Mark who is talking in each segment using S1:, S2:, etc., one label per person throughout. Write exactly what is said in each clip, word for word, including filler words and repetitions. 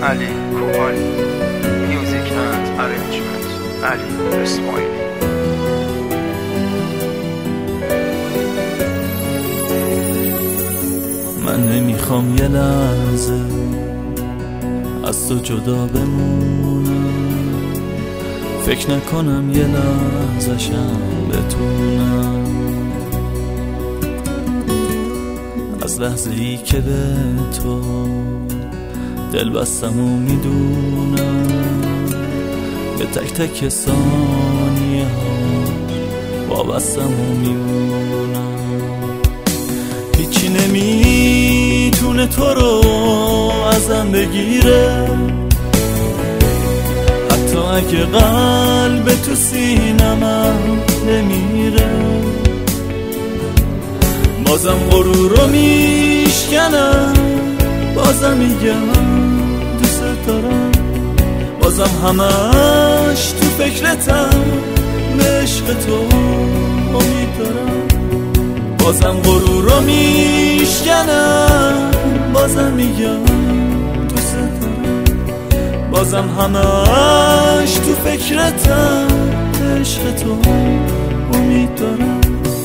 S1: علی کوهالی. میوزیک اند ارنجمنت علی اسماعیلی.
S2: من نمیخوام یه لحظه از تو جدا بمونم، فکر نکنم یه لحظه‌شم بتونم از لحظه ای که به تو دل بستم و میدونم به تک تک ثانیه ها وابستم و میمونم. هیچی نمیتونه تو رو ازم بگیره، حتی اگه قلب تو سینمم نمیره. بازم غرور رو میشکنم، بازم میگم دوست دارم، بازم همش تو فکرتم، به عشق تو امید دارم. بازم غرور رو میشکنم، بازم میگم دوست دارم، بازم همش تو فکرتم، به عشق تو امید دارم.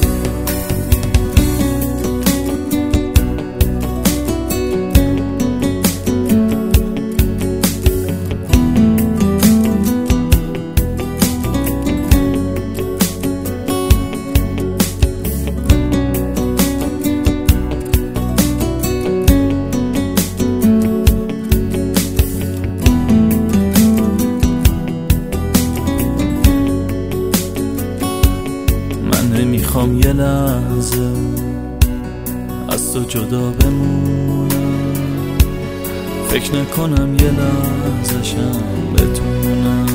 S2: نمیخوام یه لحظه از تو جدا بمونم، فکر نکنم یه لحظه‌شم بتونم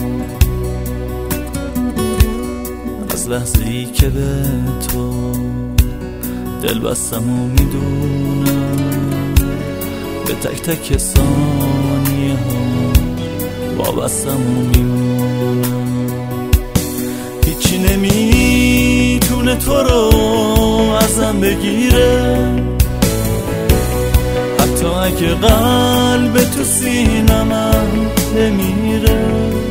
S2: از لحظه ای که به تو دل بستم و میدونم به تک تک ثانیه ها وابستم و میمونم. هیچی نمیتونه تو رو ازم بگیره، حتی اگه قلب تو سینمم نمیره.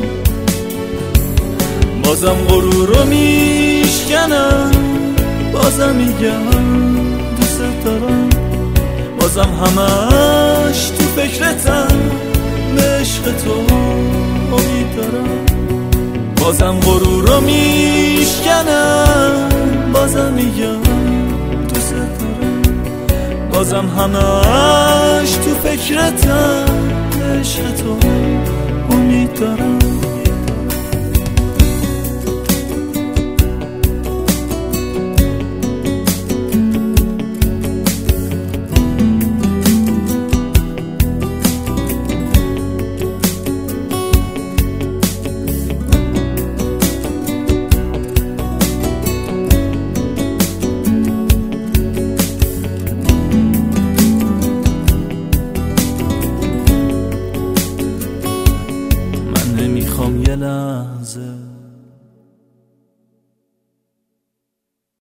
S2: بازم غرور رو میشکنم، بازم میگم دوست دارم، بازم همش تو فکرتم، به عشق تو امید دارم. بازم غرور رو میشکنم، بازم میگم دوست دارم، بازم همش تو فکرتم، به عشق تو امید دارم. نمیخوام یه لحظه